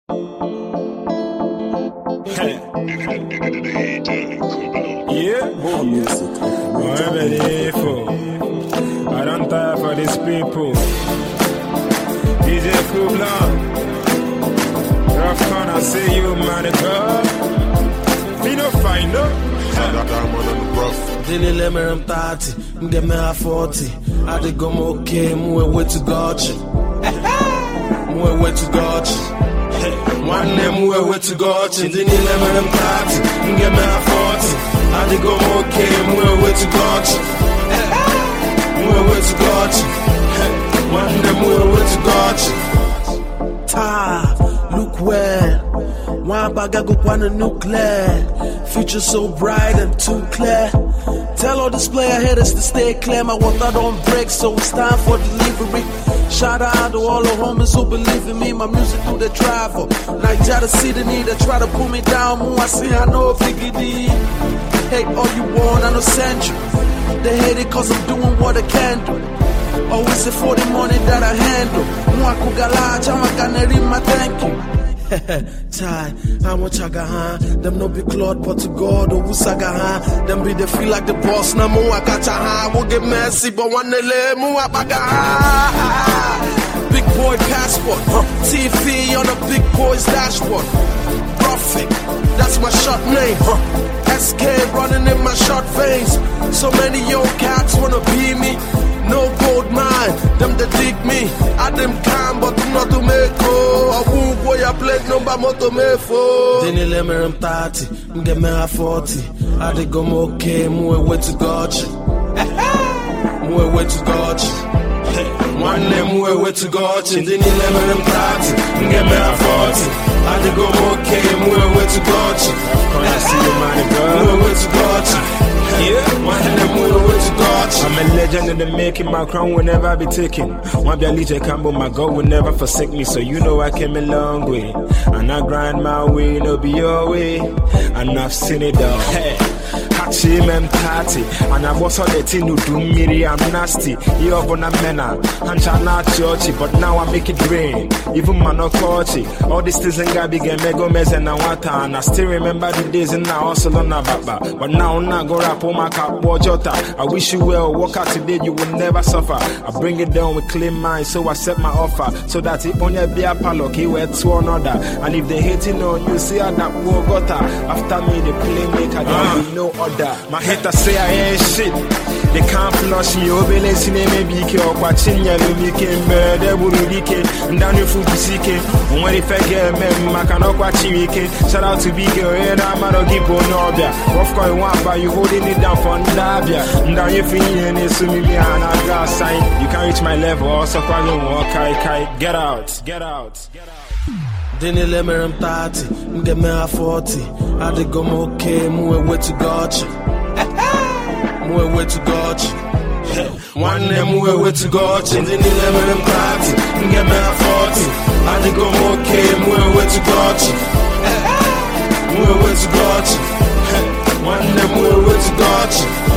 Yeah, I'm ready for. I don't tire for these people. DJ Kubla, rough corner, see you, man, girl. We don't find out. Dini let me ram 30, get me a 40. I did go okay, move away to God. Move away to God. One day move away to God. Dini let me ram 30, get me a 40. I did go okay, move away to God. Move away to God. One day move away to God. Ta, look well. One bag I go on a nuclear. Future so bright and too clear. Tell all this player haters to stay clear. My water don't break, so it's time for delivery. Shout out to all the homies who believe in me. My music through the driver. Now you gotta see the need. They try to pull me down. More I see, I know figgy. Hate all you want, I know send you. They hate it cause I'm doing what I can do. Always it for the money that I handle. More I could get large, I'm gonna read my thank you. Tie, I want chagahan. Them no be Claude, but to God, oh, Usagahan. Them be they feel like the boss, na mo akachahan. Won't get messy, but one le mo apagahan. Big boy passport, TV on a big boy's dashboard. Profit, that's my short name, SK running in my short veins. So many young cats wanna be me. No gold mine, them they dig me. I them calm, but do not to make oh. I won't boy I play number moto me for. Dini let me ram 30, get me a 40. I did go okay, move away to God. Move away to God. One day move away to God. Dini let me ram 30, get me a 40. I did go okay, move away to God. Come and see you, man, girl. Move away to God. Yeah, one day move away to God. I'm a legend in the making, my crown will never be taken. One be a leader Campbell, my God will never forsake me. So you know I came a long way. And I grind my way, no be your way. And I've seen it all. Hey. Hachi mentati, and I was on the thing who do me, I'm nasty. You're gonna mena, and not churchy, but now I make it rain. Even man no coachy. All these things ain't got big and mego mess and water. And I still remember the days and now also on a baba. But now I'm not gonna rap on my cap, jota. I wish you well, walk out today, you will never suffer. I bring it down with clean mind, so I set my offer. So that it only be a palock, he went to another. And if they hating on you, see how that war got her. After me, the playmaker, there be no other. My haters say I ain't shit. They can't flush me, obele sine me bike or watching ya me came murder burudike and down your food sike. When if I get me, I cannot watch you. Shout out to Big Girl, and I'm out of Gipo Nobia. Of course, one by you holding it down for Ndabia. And down your feet, and it's me, and I got sign. You can't reach my level, also calling walk, kai. Get out, get out, get out. Dini let me ram 30, get me a 40. I did go okay, move away to God. Move away to God. One day move away to God. Dini let me ram 30, get me a 40. I did go okay, move away to God. Move away to God. One day move away to God.